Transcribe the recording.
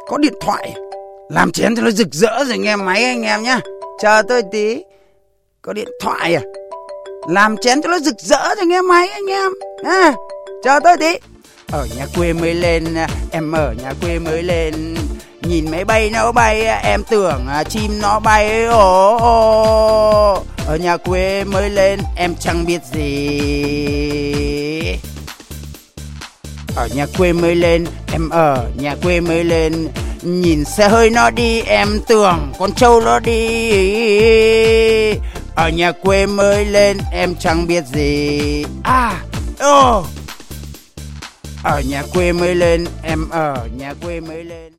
Có điện thoại làm chén cho nó rực rỡ rồi nghe máy anh em nhá. Chờ tôi tí. Có điện thoại làm chén cho nó rực rỡ rồi nghe máy anh em. Chờ tôi tí. Ở nhà quê mới lên, em ở nhà quê mới lên. Nhìn máy bay nó bay, em tưởng chim nó bay. Ở nhà quê mới lên, em chẳng biết gì. Ở nhà quê mới lên, em ở nhà quê mới lên. Nhìn xe hơi nó đi, em tưởng con trâu nó đi. Ở nhà quê mới lên, em chẳng biết gì. Ở nhà quê mới lên, em ở nhà quê mới lên.